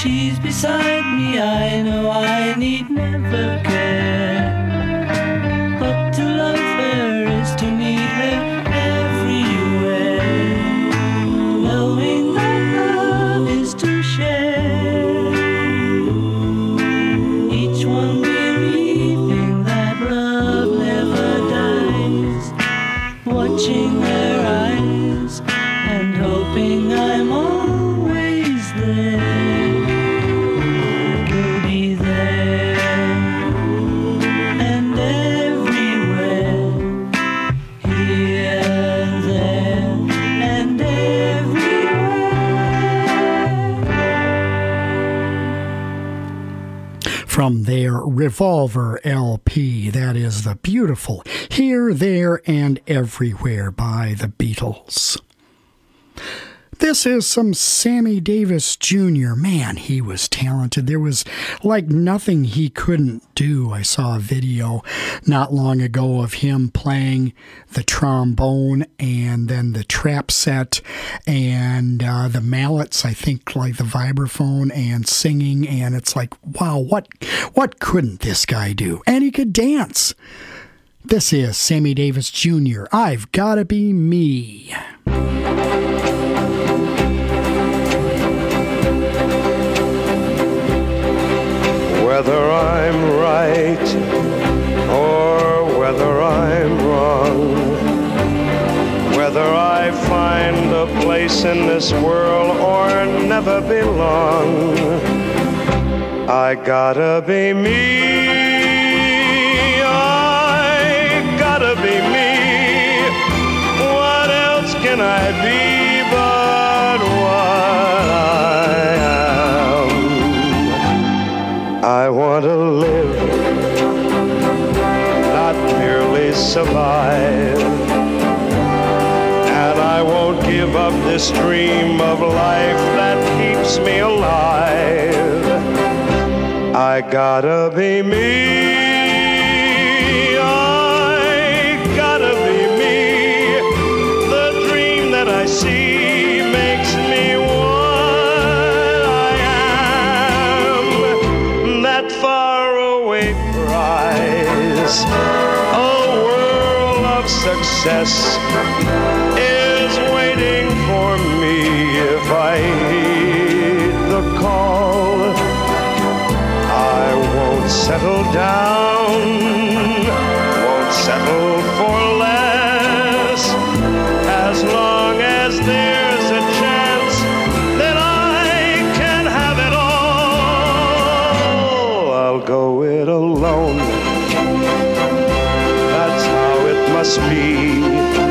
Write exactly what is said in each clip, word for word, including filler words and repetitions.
she's beside me, I know I need never care. But to love her is to need her everywhere. Knowing that love is to share. Each one believing that love never dies. Watching their eyes and hoping I'm always there. You'll be there and everywhere, here, there, and everywhere. From their Revolver L P, that is the beautiful Here, There, and Everywhere by the Beatles. This is some Sammy Davis Junior Man, he was talented. There was like nothing he couldn't do. I saw a video not long ago of him playing the trombone and then the trap set and uh, the mallets, I think like the vibraphone, and singing. And it's like, wow, what, what couldn't this guy do? And he could dance. This is Sammy Davis Junior I've Gotta Be Me. Whether I'm right or whether I'm wrong, whether I find a place in this world or never belong, I gotta be me, I gotta be me. What else can I be but what I am? I want to live, not merely survive. And I won't give up this dream of life that keeps me alive. I gotta be me, I gotta be me. The dream that I see makes me what I am. That faraway prize, a world of success, is waiting for me if I heed the call. I won't settle down, won't settle for less, as long as there's a chance that I can have it all. I'll go it alone, that's how it must be.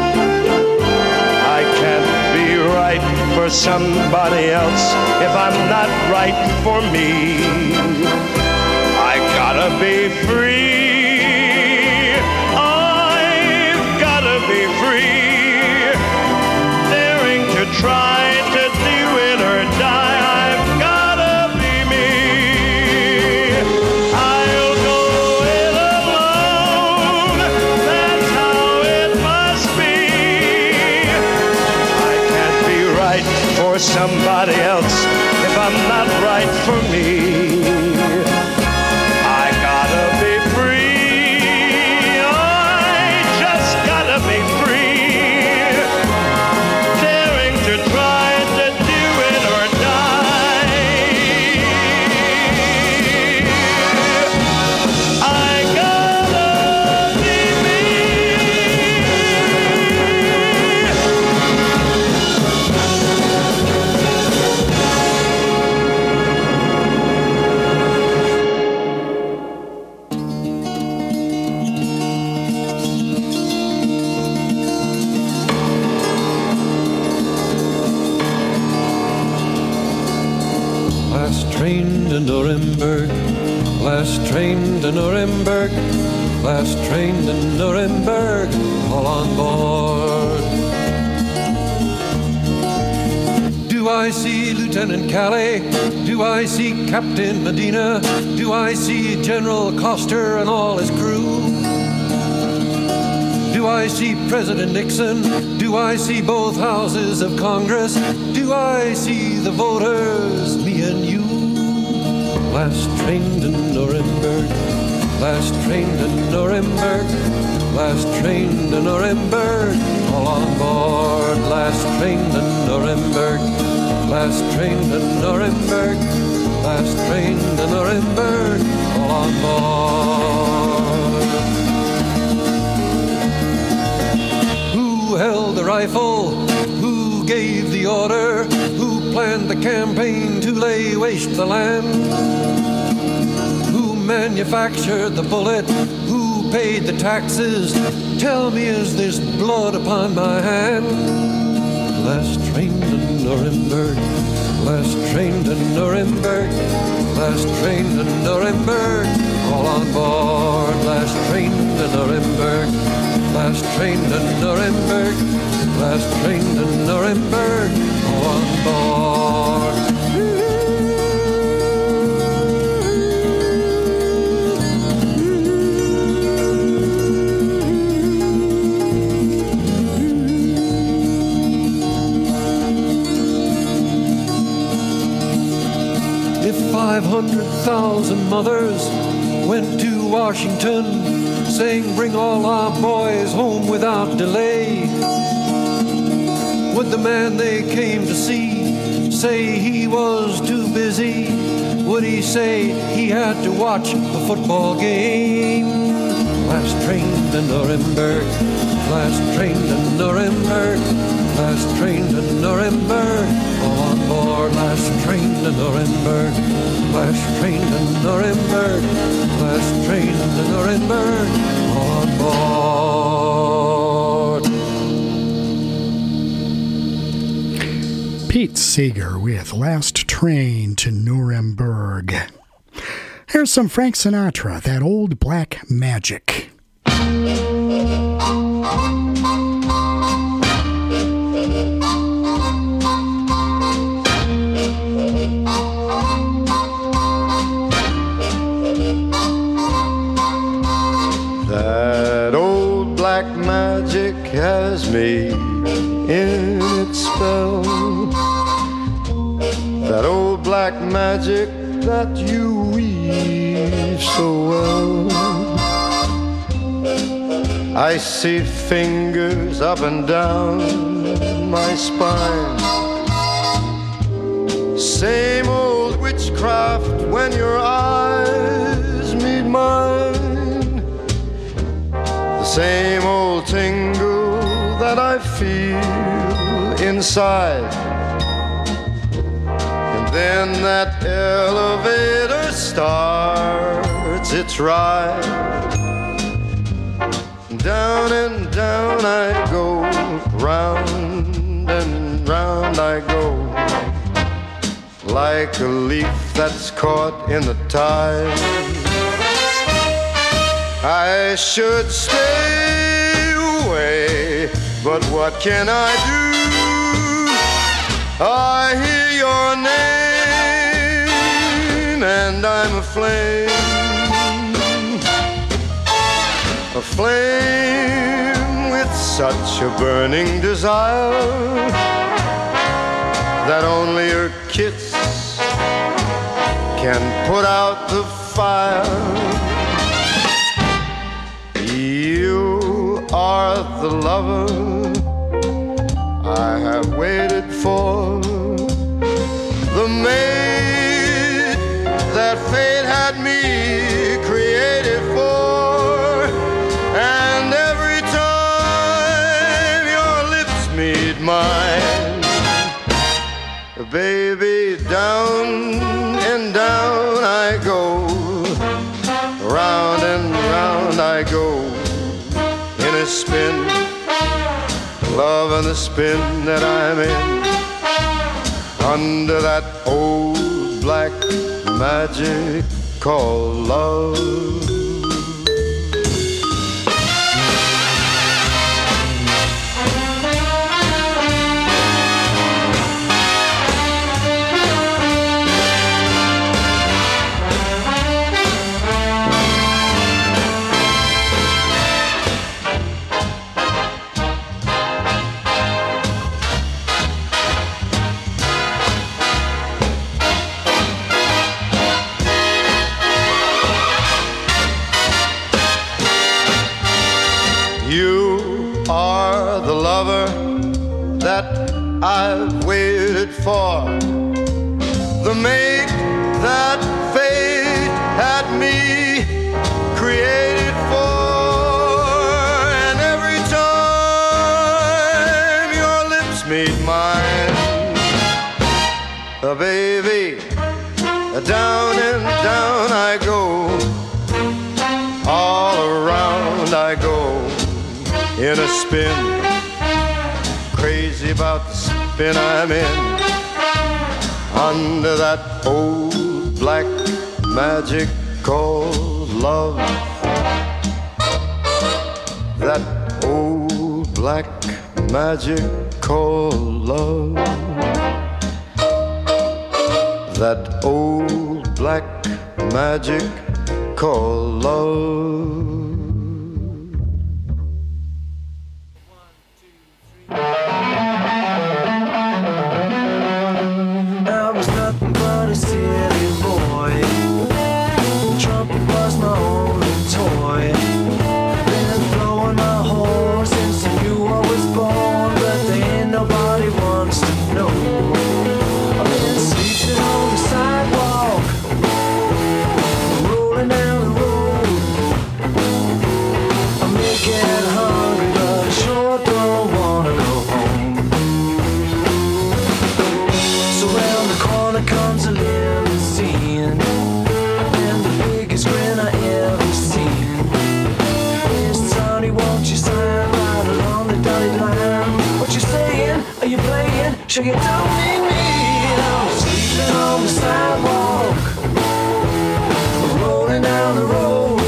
I can't be right for somebody else if I'm not right for me. I gotta be free, I've gotta be free, daring to try to do it or die. I've gotta be me, I'll go it alone, that's how it must be. I can't be right for somebody else if I'm not right for me. train to Nuremberg, last train to Nuremberg, last train to Nuremberg, all on board. Do I see Lieutenant Calais? Do I see Captain Medina? Do I see General Coster and all his crew? Do I see President Nixon? Do I see both houses of Congress? Do I see the voters, me and you? last train to Nuremberg, last train to Nuremberg, last train to Nuremberg, all on board. Last train to Nuremberg, last train to Nuremberg, last train to Nuremberg, all on board. Who held the rifle? Who gave the order? Who planned the campaign to lay waste the land? Who manufactured the bullet? Who paid the taxes? Tell me, is this blood upon my hand? Last train to Nuremberg, last train to Nuremberg, last train to Nuremberg, all on board. Last train to Nuremberg, last train to Nuremberg, last train to Nuremberg, all on board. Five hundred thousand mothers went to Washington saying, bring all our boys home without delay. Would the man they came to see say he was too busy? Would he say he had to watch the football game? Last train to Nuremberg, last train to Nuremberg, last train to Nuremberg, all on board. Last train to Nuremberg, last train to Nuremberg, last train to Nuremberg, all on board. Pete Seeger with Last Train to Nuremberg. Here's some Frank Sinatra, That Old Black Magic. That old black magic has me in its spell. That old black magic that you weave so well. I see fingers up and down my spine. Same old witchcraft when your eyes meet mine. The same old tingle that I feel inside. And then that elevator starts its ride. Down and down I go, round and round I go, like a leaf that's caught in the tide. I should stay away, but what can I do? I hear your name and I'm aflame. Aflame with such a burning desire that only your kiss can put out the fire. You are the lover I have waited for, the maid that fate had me created for. And every time your lips meet mine, baby, down and down I go, round and round I go, in a spin, love and the spin that I'm in, under that old black magic called love. I've waited for, the mate that fate had me created for. And every time your lips meet mine, uh, baby, down and down I go, all around I go in a spin, crazy about the spin I'm in, under that old black magic called love, that old black magic called love, that old black magic called love. I was nothing but a silly boy. The trumpet was my only toy. Been blowing my horn since I knew I was born, but there ain't nobody wants to know. I've been sleeping on the sidewalk, rolling down the road. I may get hungry, but I sure don't wanna go home. So round the corner comes a limousine, and the biggest grin I ever seen. Miss Tony, won't you sign right along the dotted line? What you saying? Are you playing? Sure you don't need me. I'm sleeping on the sidewalk, rolling down the road.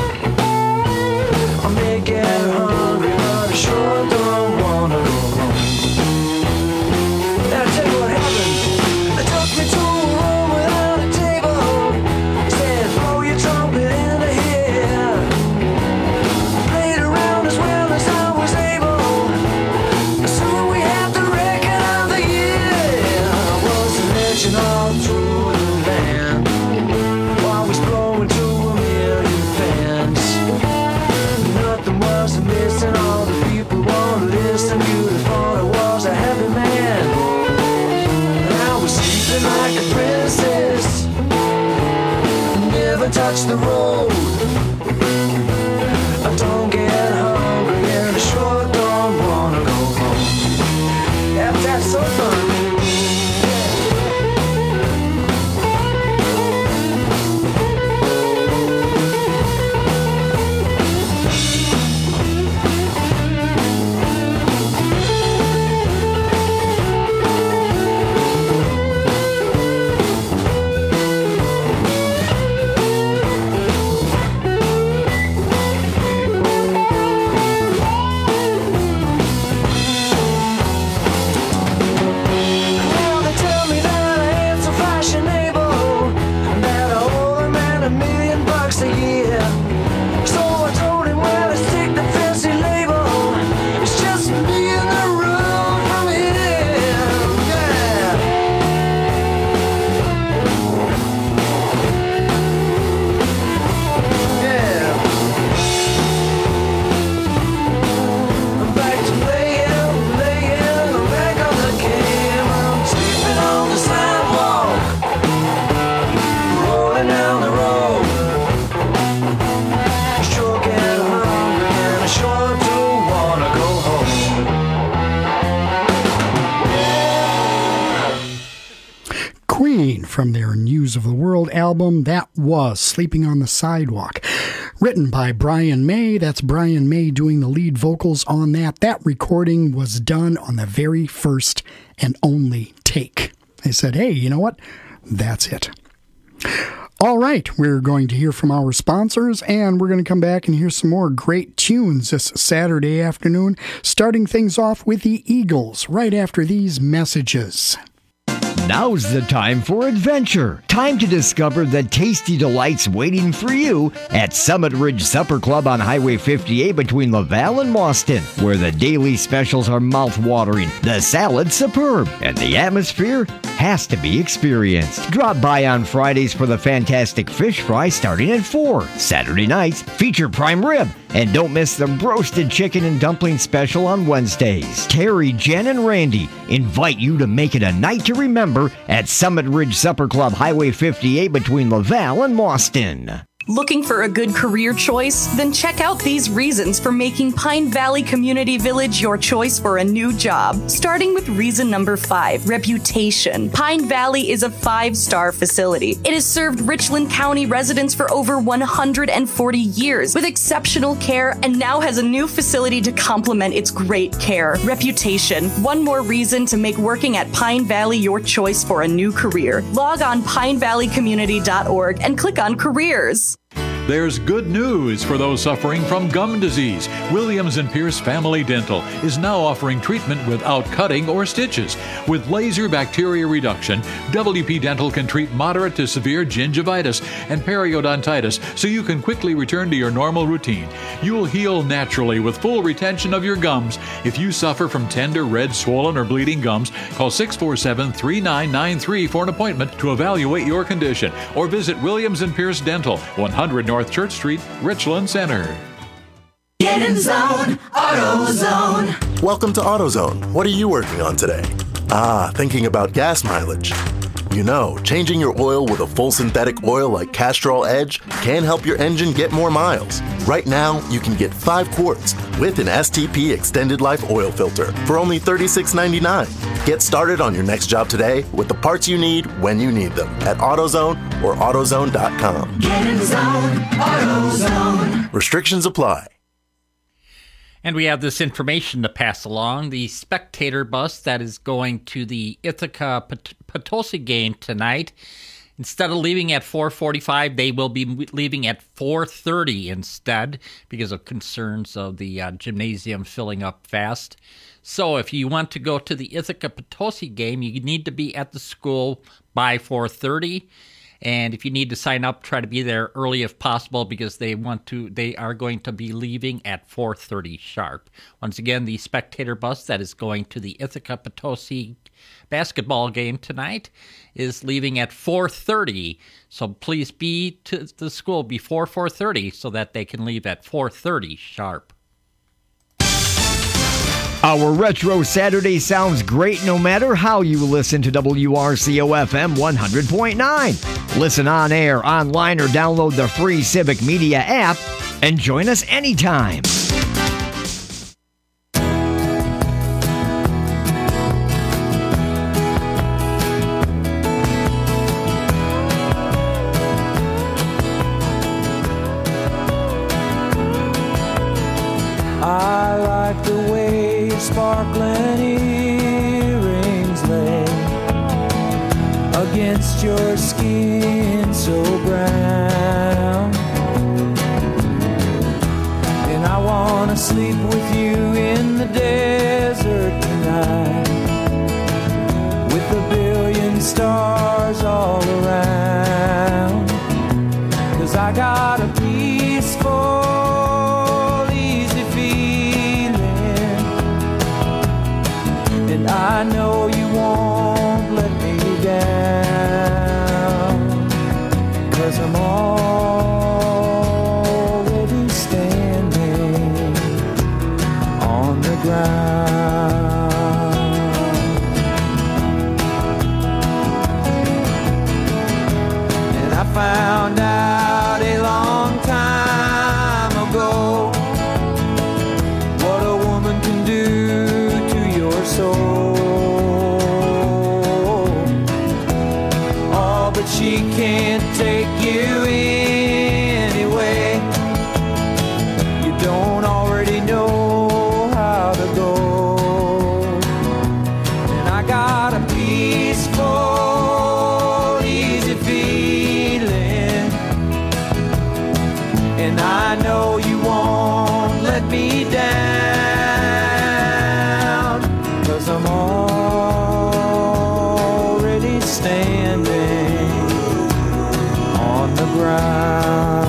I may get hungry, but I sure don't wanna go home. Now I tell you what happened. They took me to a room without a table. Said, blow your trumpet in the air. Played around as well as I was able. Soon we had the record of the year. I was a legend all through the land, while we was blowing to a million fans. Nothing was missing, all the people wanna listen. You'd have thought I was a happy man. I was sleeping like a princess, never touched the road. I don't get hungry and I sure don't wanna go home. Yeah, that's so fun. Now they tell me that I ain't so fashionable, that I owe them man a million bucks a year. So I told him, well, let's take the fancy label. It's just me in the room from here. Yeah. Yeah. I'm back to playing, playing, I'm back on the game. I'm sleeping on the sidewalk, rolling down the road. I sure get hungry and I sure do wanna go home. Queen from their News of the World album. That was Sleeping on the Sidewalk. Written by Brian May. That's Brian May doing the lead vocals on that. That recording was done on the very first and only take. They said, hey, you know what? That's it. All right, we're going to hear from our sponsors, and we're going to come back and hear some more great tunes this Saturday afternoon, starting things off with the Eagles right after these messages. Now's the time for adventure. Time to discover the tasty delights waiting for you at Summit Ridge Supper Club on Highway fifty-eight between Laval and Mauston, where the daily specials are mouth-watering, the salad superb, and the atmosphere has to be experienced. Drop by on Fridays for the fantastic fish fry starting at four. Saturday nights feature prime rib, And don't miss the roasted chicken and dumpling special on Wednesdays. Terry, Jen, and Randy invite you to make it a night to remember at Summit Ridge Supper Club, Highway fifty-eight between Laval and Mauston. Looking for a good career choice? Then check out these reasons for making Pine Valley Community Village your choice for a new job. Starting with reason number five, reputation. Pine Valley is a five-star facility. It has served Richland County residents for over one hundred forty years with exceptional care and now has a new facility to complement its great care. Reputation. One more reason to make working at Pine Valley your choice for a new career. Log on pine valley community dot org and click on careers. There's good news for those suffering from gum disease. Williams and Pierce Family Dental is now offering treatment without cutting or stitches. With laser bacteria reduction, W P Dental can treat moderate to severe gingivitis and periodontitis so you can quickly return to your normal routine. You'll heal naturally with full retention of your gums. If you suffer from tender, red, swollen, or bleeding gums, call six four seven, three nine nine three for an appointment to evaluate your condition or visit Williams and Pierce Dental, one hundred North Church Street, Richland Center. Get in zone, AutoZone. Welcome to AutoZone. What are you working on today? Ah, thinking about gas mileage. You know, changing your oil with a full synthetic oil like Castrol Edge can help your engine get more miles. Right now, you can get five quarts with an S T P Extended Life Oil Filter for only thirty-six ninety-nine. Get started on your next job today with the parts you need when you need them at AutoZone or AutoZone dot com. Get in zone, AutoZone. Restrictions apply. And we have this information to pass along. The spectator bus that is going to the Ithaca Potosi game tonight, instead of leaving at four forty-five, they will be leaving at four thirty instead because of concerns of the uh, gymnasium filling up fast. So if you want to go to the Ithaca Potosi game, you need to be at the school by four thirty. And if you need to sign up, try to be there early if possible because they want to. They are going to be leaving at four thirty sharp. Once again, the spectator bus that is going to the Ithaca Potosi basketball game tonight is leaving at four thirty. So please be to the school before four thirty so that they can leave at four thirty sharp. Our Retro Saturday sounds great no matter how you listen to W R C O F M one hundred point nine. Listen on air, online, or download the free Civic Media app and join us anytime. I like the way sparkling earrings lay against your skin so brown, and I want to sleep with you in the desert tonight with a billion stars all around, 'cause I got a peaceful I know you won't let me down, 'cause I'm already standing on the ground. And I found out a long time ago what a woman can do to your soul. She can't take you anyway. You don't already know how to go. And I got a peaceful, easy feeling, and I know you won't let me down, 'cause I'm already standing on the ground.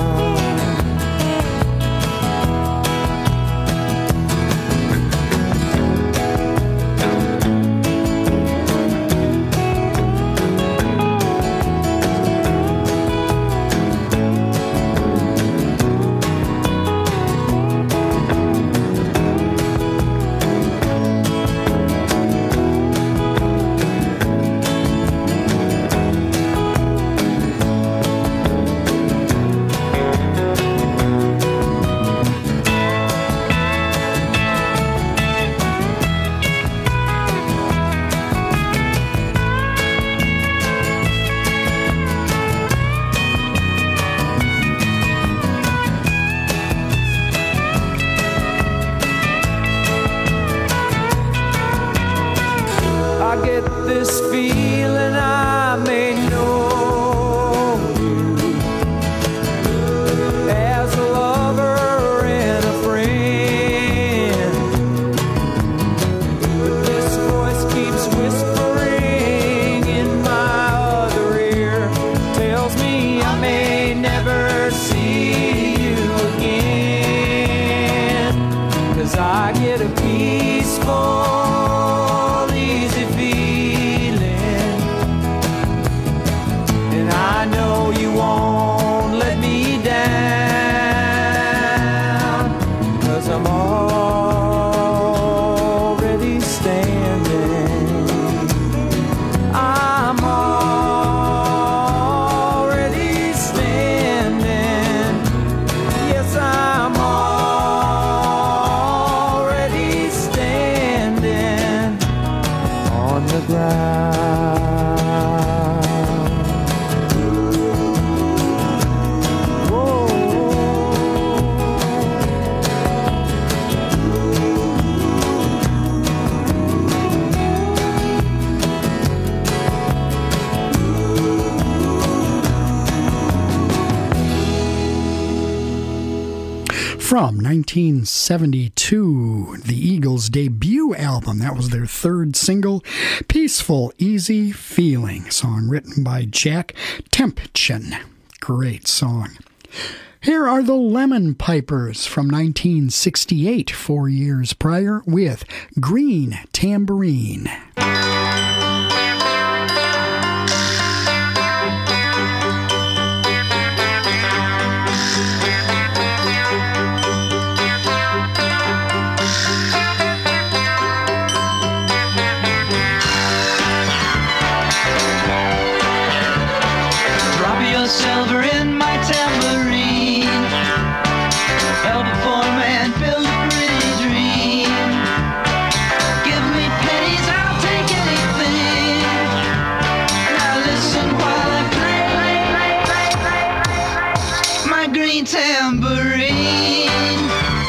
From nineteen seventy-two, the Eagles' debut album. That was their third single, Peaceful, Easy Feeling, song written by Jack Tempchin. Great song. Here are the Lemon Pipers from nineteen sixty-eight, four years prior, with Green Tambourine. Silver in my tambourine, help a poor man build a pretty dream. Give me pennies, I'll take anything. Now listen while I play my green tambourine.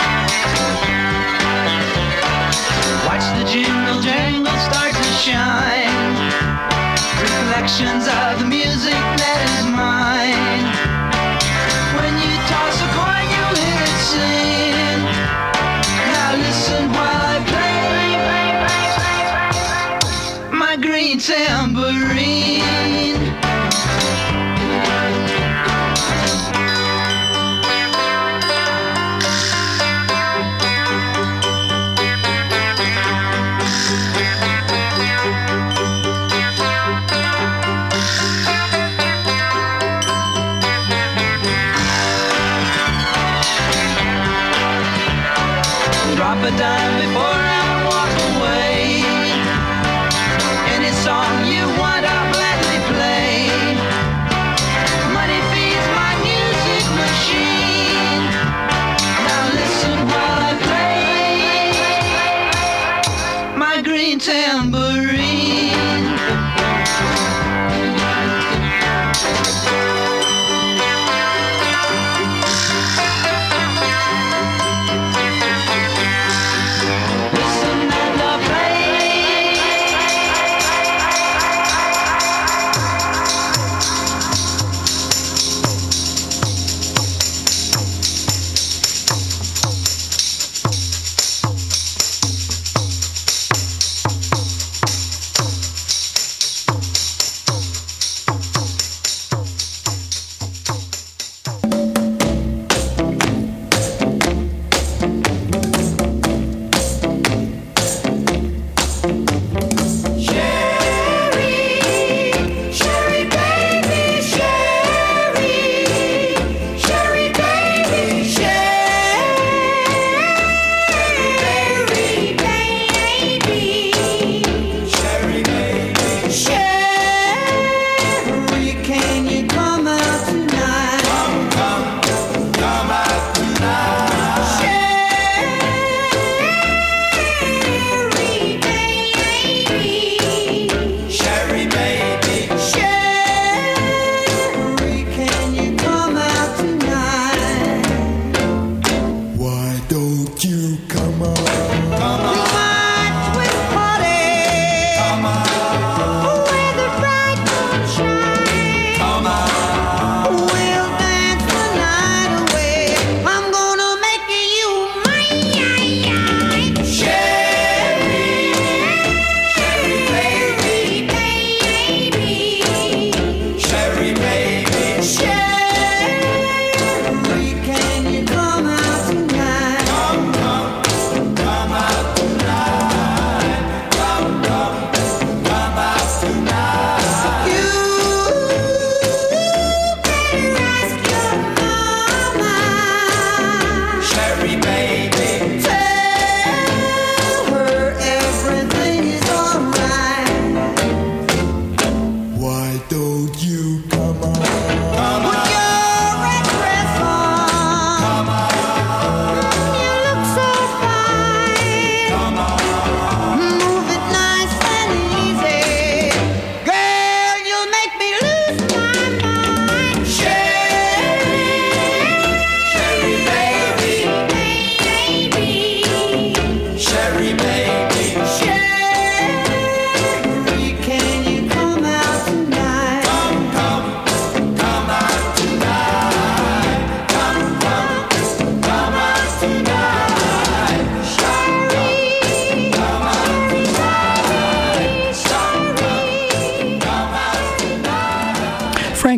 Watch the jingle jangle start to shine, reflections of the music that is mine. When you toss a coin, you'll hear it sing. Now listen while I play my green tambourine. Drop a dime before I walk away. Any song you want, I'll gladly play. Money feeds my music machine. Now listen while I play my green tambourine.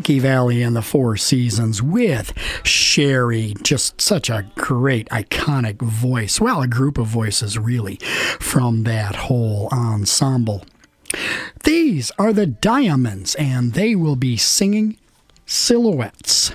Frankie Valli and the Four Seasons with Sherry. Just such a great, iconic voice. Well, a group of voices, really, from that whole ensemble. These are the Diamonds, and they will be singing Silhouettes.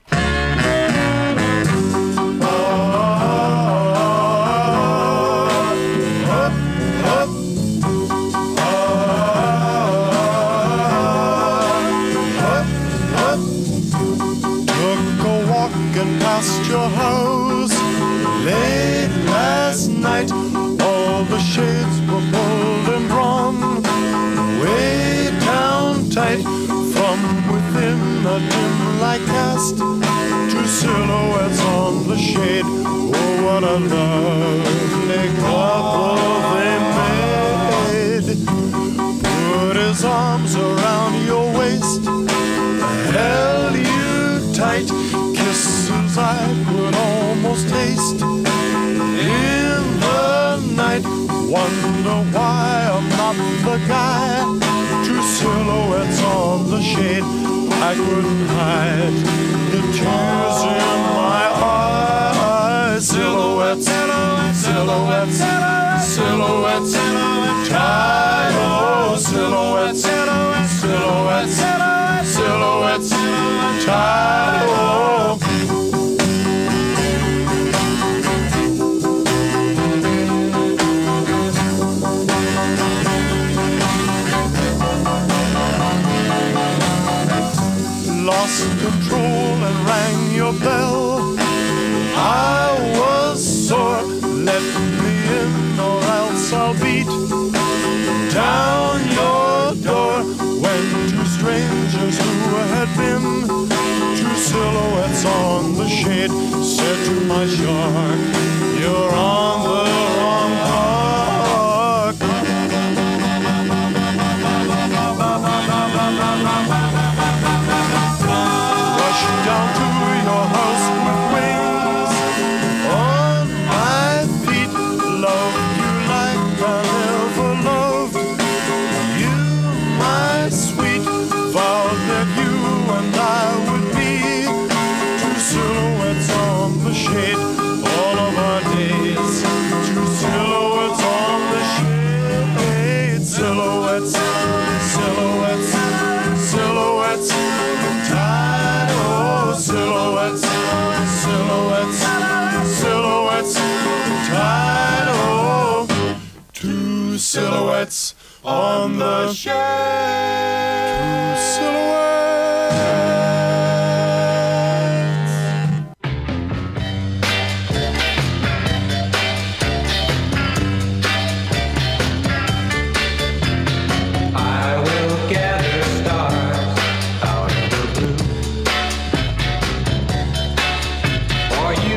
Past your house late last night, all the shades were pulled and drawn way down tight. From within a dim light cast two silhouettes on the shade. Oh, what a lovely couple they made. Put his arms around your waist, held you tight, kisses I could almost taste in the night. Wonder why I'm not the guy. Two silhouettes on the shade. I couldn't hide the tears in my eyes. Silhouettes, silhouettes, silhouettes, tied, oh, silhouettes, silhouettes, silhouettes, tied, oh. Lost control and rang your bell. I was sore. Let me in or else I'll beat down your door. When two strangers who had been two silhouettes on the shade said to my shark, you're on the wrong park. Rush down to your house with wings on my feet. Love you like I never loved you, my sweet. Vowed that you and I would be two silhouettes on the shade all of our days. Two silhouettes on the shade. Silhouettes, silhouettes, silhouettes, tied, oh, silhouettes, silhouettes, silhouettes, tied, oh. Two silhouettes on the shade. Two silhouettes. I will gather stars out of the blue for you.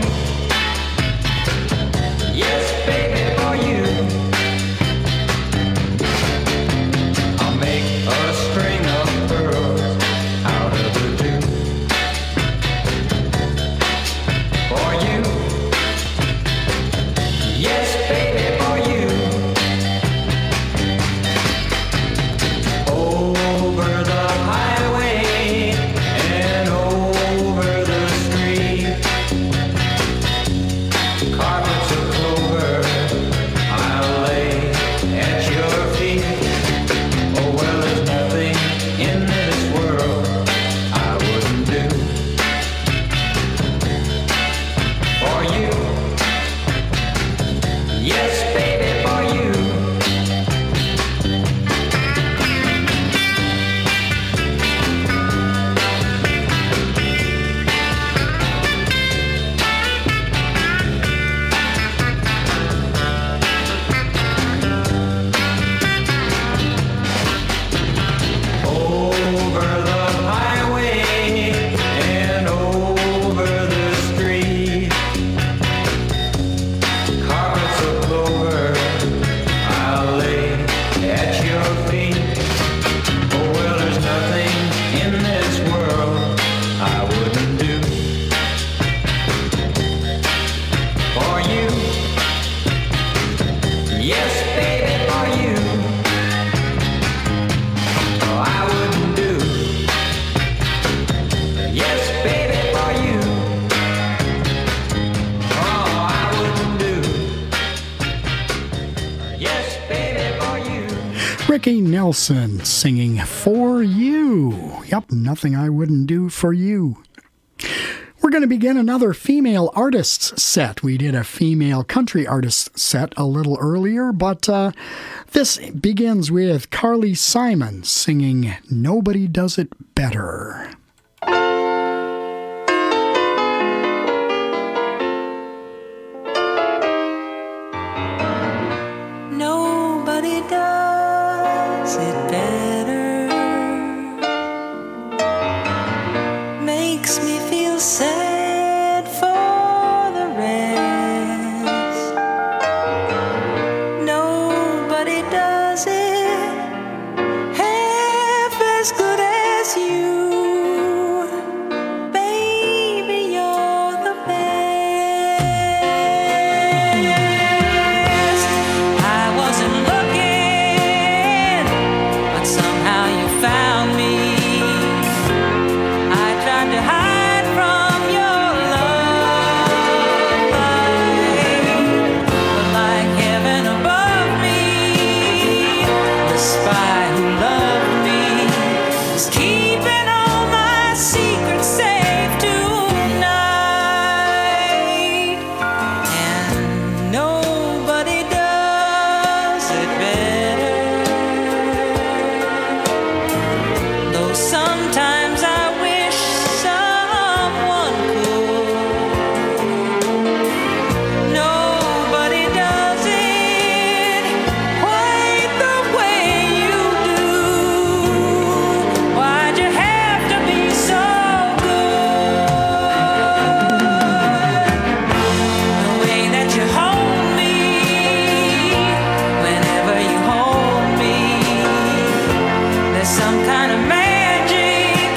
Yes, baby, for you. I'll make a string of Ricky Nelson singing For You. Yep, nothing I wouldn't do for you. We're going to begin another female artists set. We did a female country artist set a little earlier, but uh, this begins with Carly Simon singing Nobody Does It Better. Nobody does it better. Makes me feel sad for the rest. Nobody does it half as good as you. Baby, you're the best. I wasn't looking, but somehow you found me. I tried to hide from your love, but like heaven above me, the spy who loved me is keeping all my secrets safe tonight, and nobody does it better. Though sometimes I wish someone could. Nobody does it quite the way you do. Why'd you have to be so good? The way that you hold me, whenever you hold me, there's some kind of magic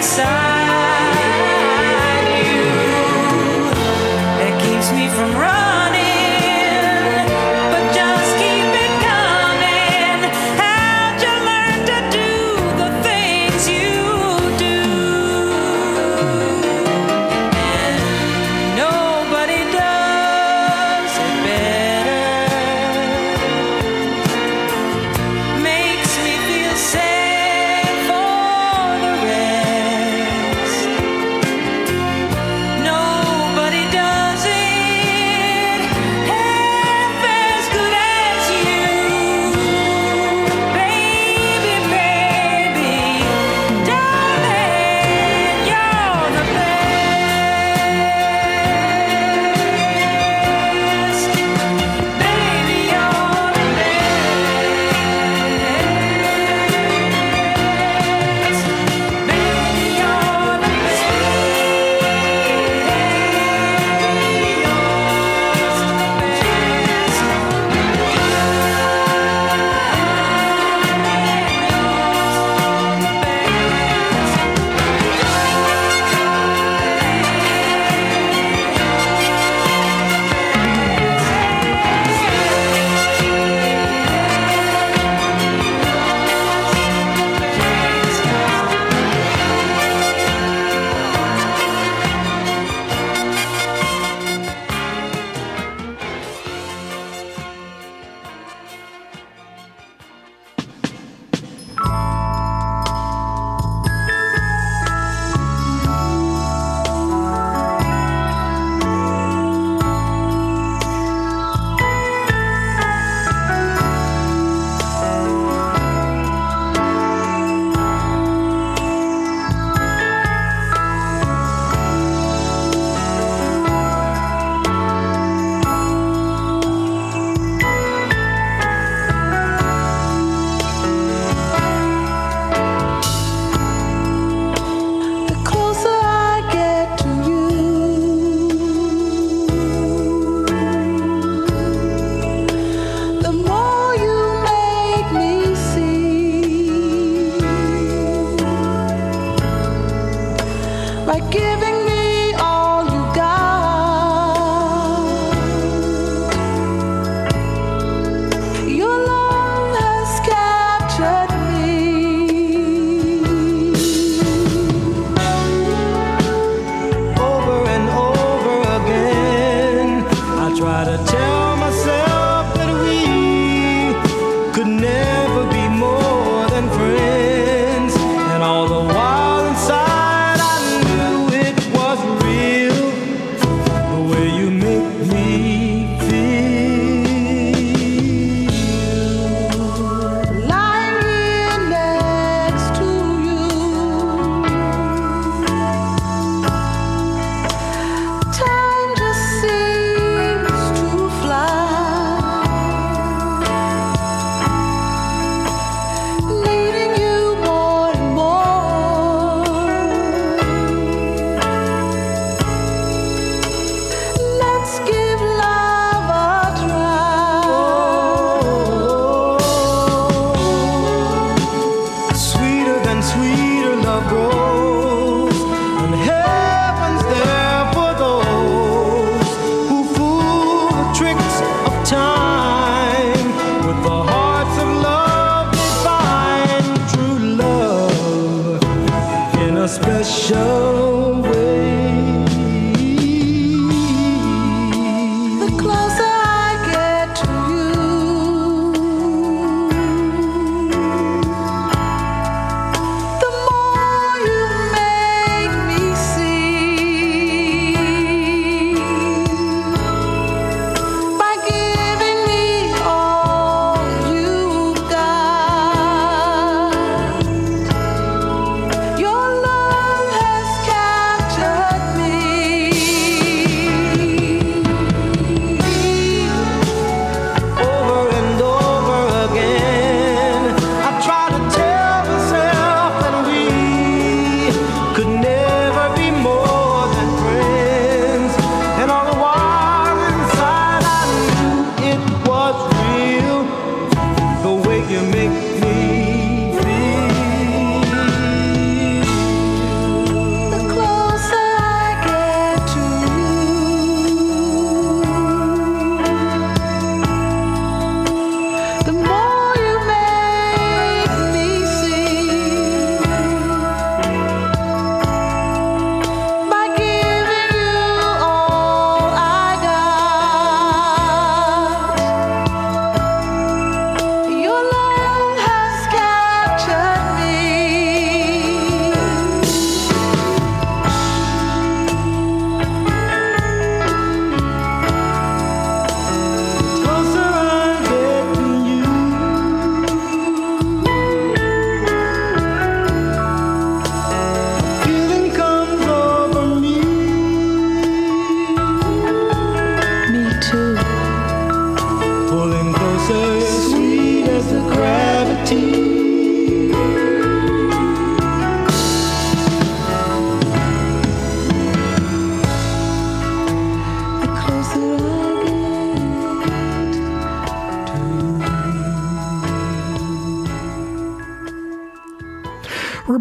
inside you that keeps me from running, but just keep it coming. How'd you learn to do the things you do? And nobody does it better. Makes me feel sad for the rest. Nobody does it half as good as you. Baby, baby, darling, you're the best. Baby, you're the best. Baby, you're the The closer I get to you, the more you make me see. By giving me all you got, your love has captured me. Over and over again, I try to tell myself that we could never be more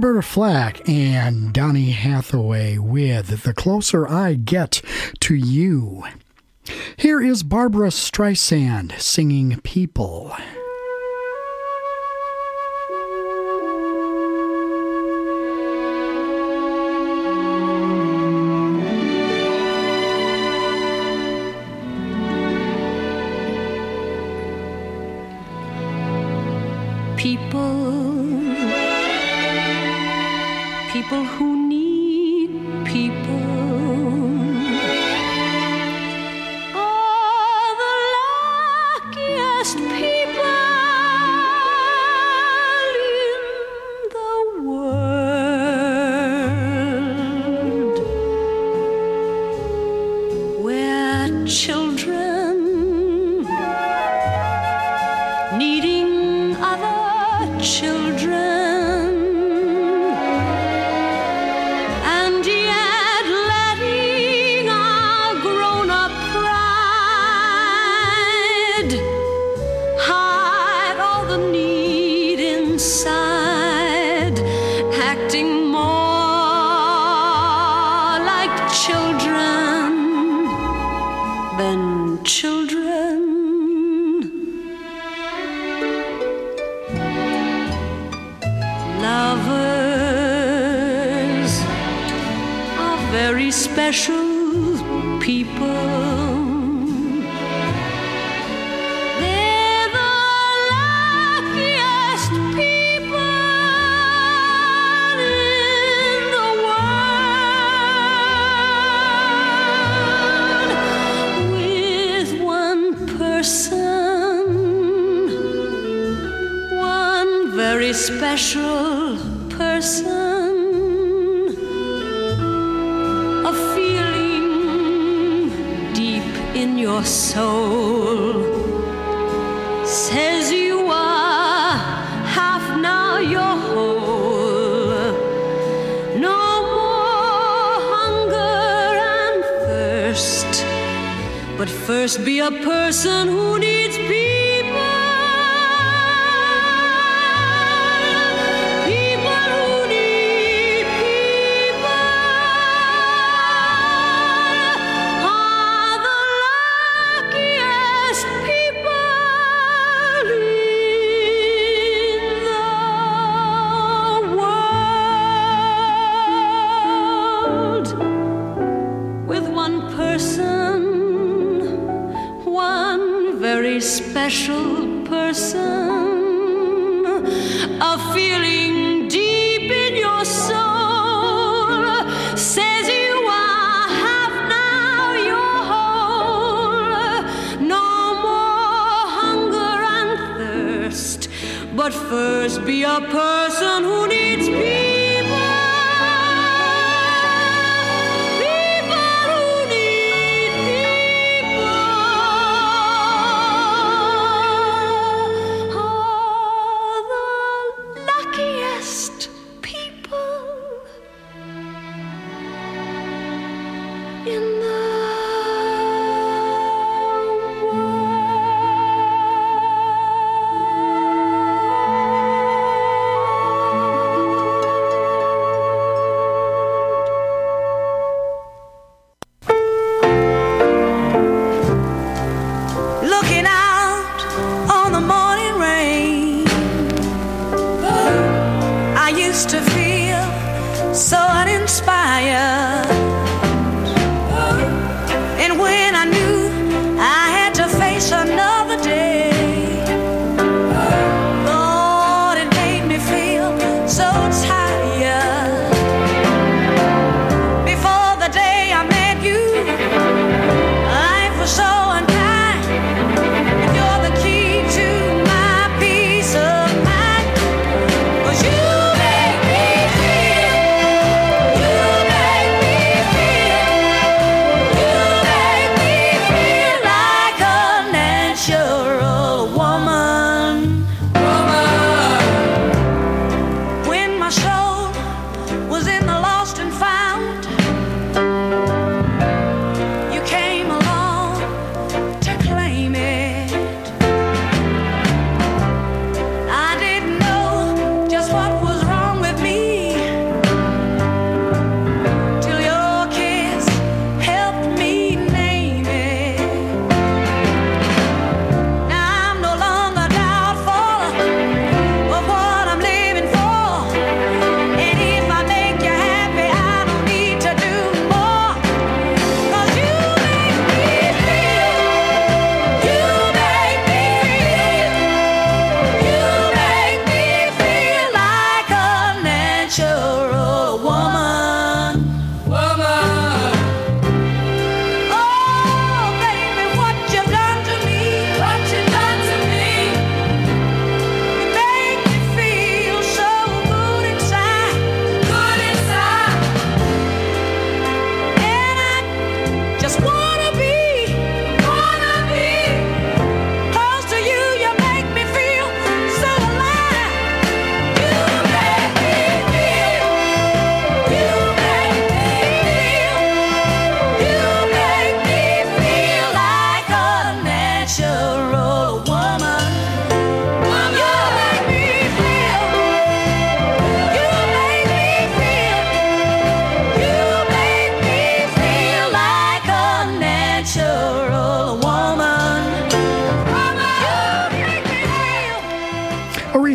Roberta Flack and Donny Hathaway with The Closer I Get to You. Here is Barbara Streisand singing People. People, people who need people are the luckiest people in the world, where children needing children, and yet letting our grown-up pride hide all the need inside, acting more like children than children. Lovers are very special people. They're the luckiest people in the world. With one person, one very special person, a feeling deep in your soul says you are half, now you're whole. No more hunger and thirst, but first be a person who needs peace. Special person, a feeling deep in your soul says you are half, now you're whole. No more hunger and thirst, but first be a person who needs peace.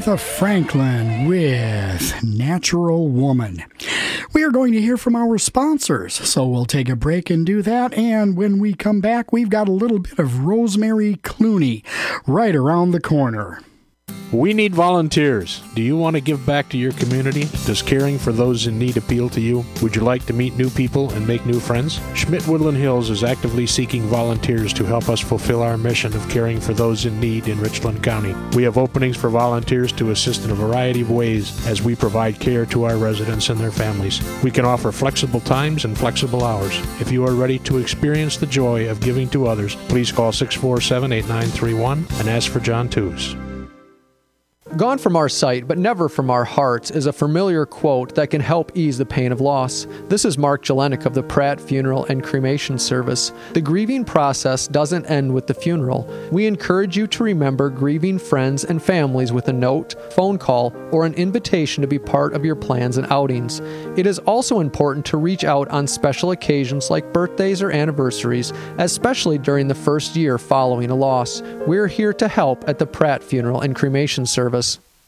Aretha Franklin with Natural Woman. We are going to hear from our sponsors, so we'll take a break and do that. And when we come back, we've got a little bit of Rosemary Clooney right around the corner. We need volunteers. Do you want to give back to your community? Does caring for those in need appeal to you? Would you like to meet new people and make new friends? Schmidt Woodland Hills is actively seeking volunteers to help us fulfill our mission of caring for those in need in Richland County. We have openings for volunteers to assist in a variety of ways as we provide care to our residents and their families. We can offer flexible times and flexible hours. If you are ready to experience the joy of giving to others, please call six four seven, eight nine three one and ask for John Tews. Gone from our sight, but never from our hearts, is a familiar quote that can help ease the pain of loss. This is Mark Jelenik of the Pratt Funeral and Cremation Service. The grieving process doesn't end with the funeral. We encourage you to remember grieving friends and families with a note, phone call, or an invitation to be part of your plans and outings. It is also important to reach out on special occasions like birthdays or anniversaries, especially during the first year following a loss. We're here to help at the Pratt Funeral and Cremation Service.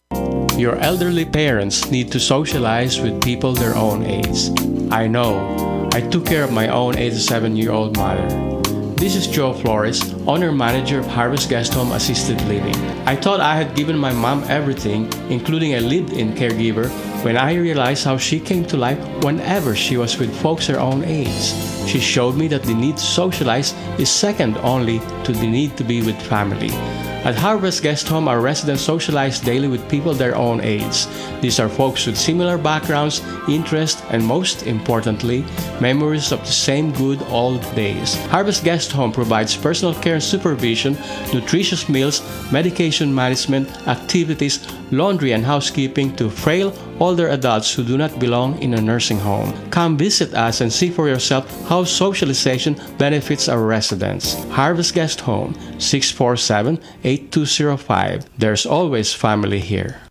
Your elderly parents need to socialize with people their own age. I know. I took care of my own eighty-seven-year-old mother. This is Joe Flores, owner-manager of Harvest Guest Home Assisted Living. I thought I had given my mom everything, including a lived-in caregiver, when I realized how she came to life whenever she was with folks her own age. She showed me that the need to socialize is second only to the need to be with family. At Harvest Guest Home, our residents socialize daily with people their own age. These are folks with similar backgrounds, interests, and most importantly, memories of the same good old days. Harvest Guest Home provides personal care and supervision, nutritious meals, medication management, activities, laundry and housekeeping to frail, older adults who do not belong in a nursing home. Come visit us and see for yourself how socialization benefits our residents. Harvest Guest Home, six four seven, eight two zero five. There's always family here.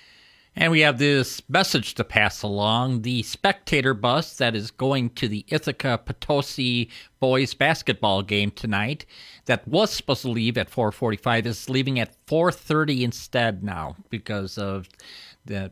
And we have this message to pass along. The spectator bus that is going to the Ithaca Potosi boys basketball game tonight that was supposed to leave at four forty-five is leaving at four thirty instead now because of the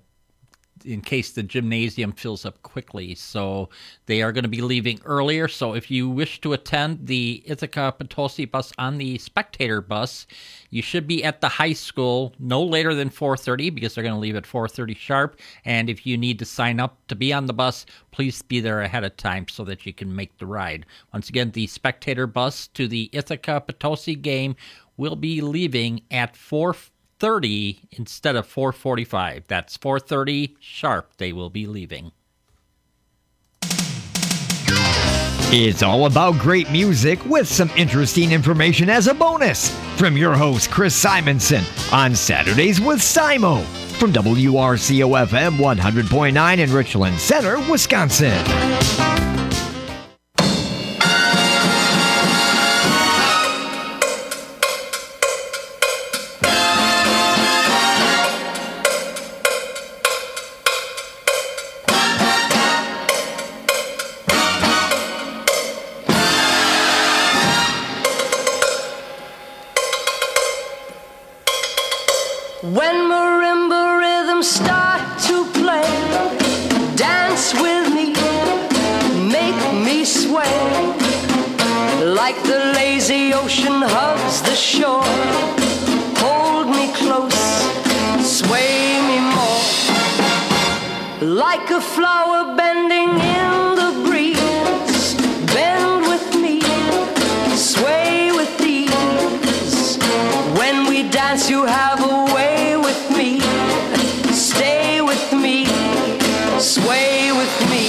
in case the gymnasium fills up quickly. So they are going to be leaving earlier. So if you wish to attend the Ithaca Potosi bus on the spectator bus, you should be at the high school no later than four thirty because they're going to leave at four thirty sharp. And if you need to sign up to be on the bus, please be there ahead of time so that you can make the ride. Once again, the spectator bus to the Ithaca Potosi game will be leaving at four thirty instead of four forty-five. That's four thirty sharp they will be leaving. It's all about great music with some interesting information as a bonus from your host Chris Simonson on Saturdays with Simo from W R C O F M one hundred point nine in Richland Center, Wisconsin. When marimba rhythms start to play, dance with me, make me sway, like the lazy ocean hugs the shore. Hold me close, sway me more, like a flower bending in the breeze. Bend with me, sway with ease. When we dance, you have a way with me. Stay with me, sway with me.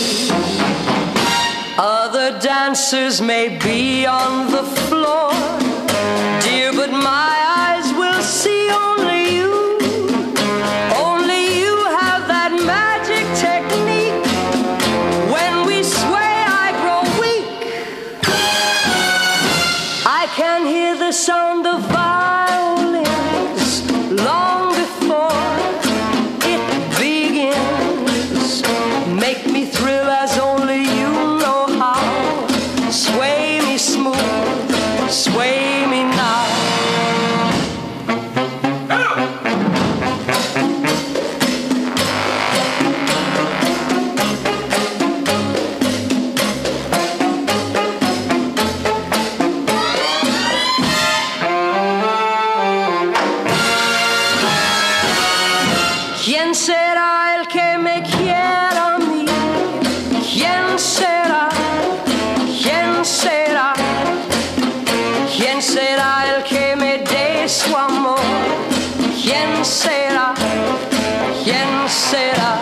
Other dancers may be on the floor, dear, but my eyes will see only you. Only you have that magic technique. When we sway, I grow weak. I can hear the sound of violins long before it begins. Make me thrill as only you know how. Sway me smooth, sway me now. one more. Quien será? Quien será?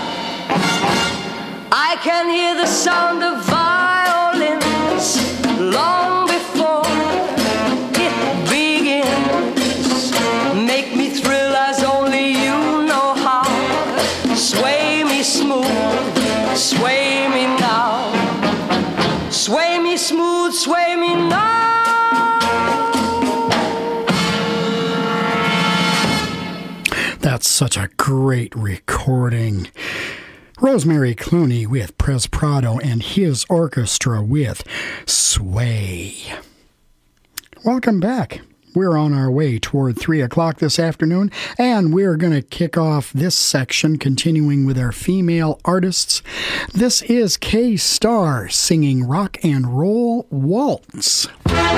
I can hear the sound of violins long before it begins. Make me thrill as only you know how. Sway me smooth, sway me now. Sway me smooth, sway me now. That's such a great recording. Rosemary Clooney with Pres Prado and his orchestra with Sway. Welcome back. We're on our way toward three o'clock this afternoon, and we're going to kick off this section continuing with our female artists. This is K-Star singing Rock and Roll Waltz.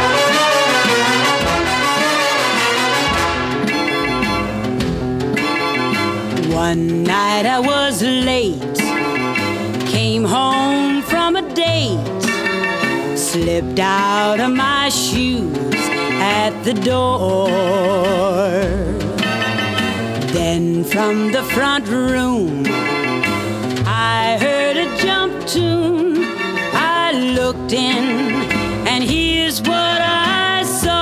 One night I was late, came home from a date, slipped out of my shoes at the door. Then from the front room I heard a jump tune. I looked in and here's what I saw.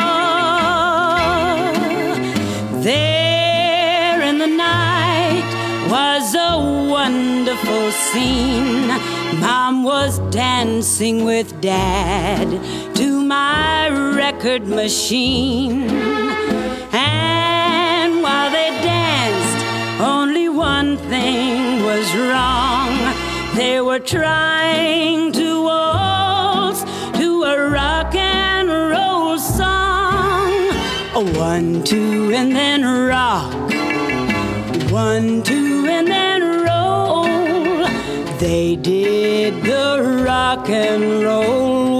There in the night was a wonderful scene. Mom was dancing with Dad to my record machine. And while they danced, only one thing was wrong. They were trying to waltz to a rock and roll song. A one, two, and then rock. One, two, and then roll. They did the rock and roll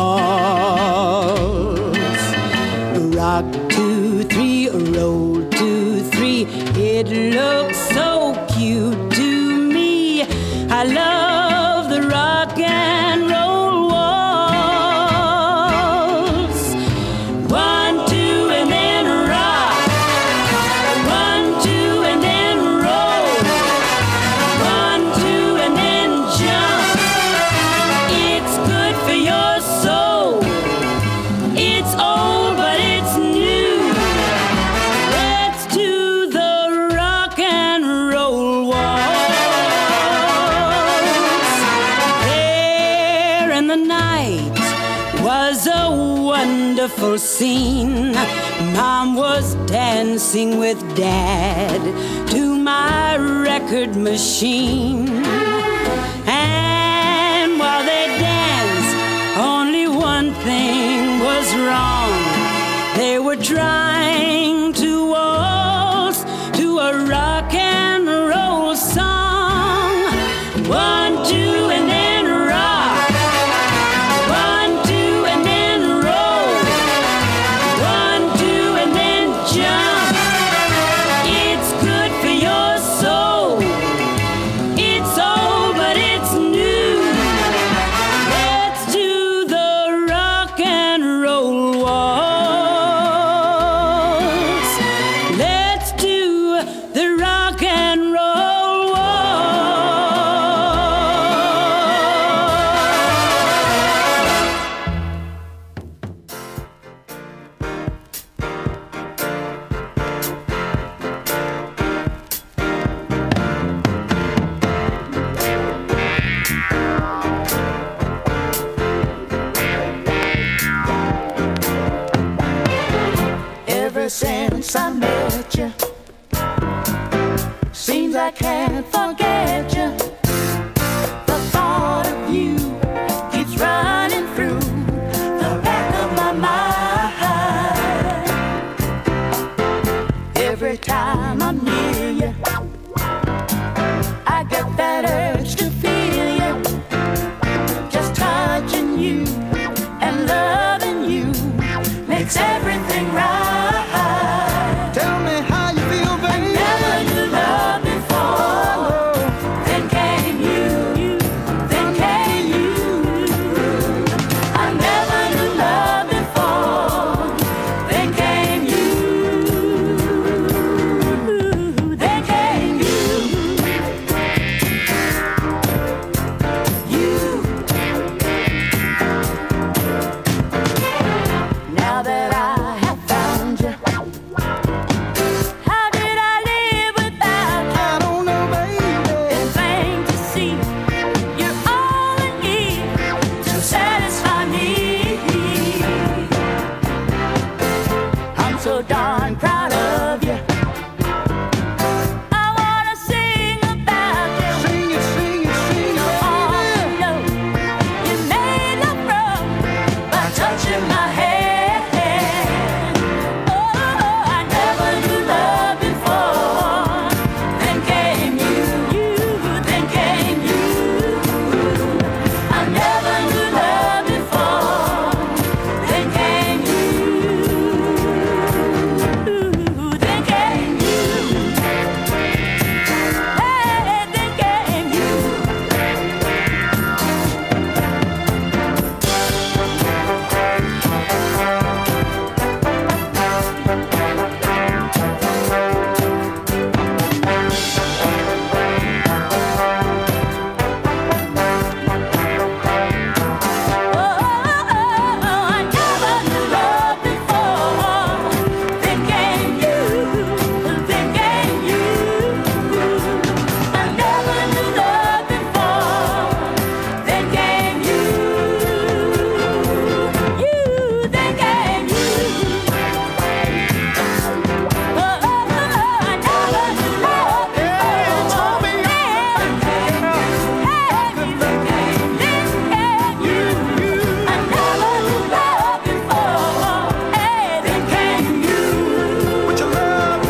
waltz. Rock, two, three, roll, two, three. It looks so cute to me. I love the rock and roll waltz. One, two, and then rock. One, two, and then roll. One, two, and then jump. It's good for your soul. It's old, but it's new. Let's do the rock and roll waltz. There in the night was a wonderful scene. Mom was dancing with Dad to my record machine. And while they danced, only one thing was wrong. They were trying to waltz to a rock and roll song. One, two, and then rock. One, two, and then roll. One, two, and then jump. It's good for your soul. It's old, but it's new. Let's do the rock and roll waltz. Let's do the rock and roll waltz. Ever since I met you, seems I can't forget you.